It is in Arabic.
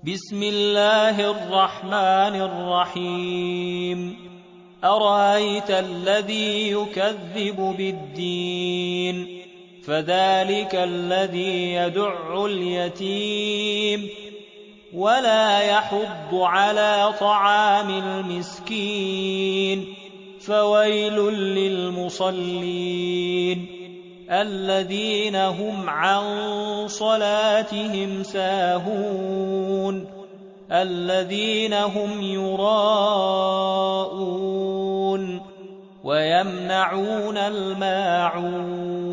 بسم الله الرحمن الرحيم أرأيت الذي يكذب بالدين فذلك الذي يدع اليتيم ولا يحض على طعام المسكين فويل للمصلين الذين هم عن صلاتهم ساهون الذين هم يراءون ويمنعون الماعون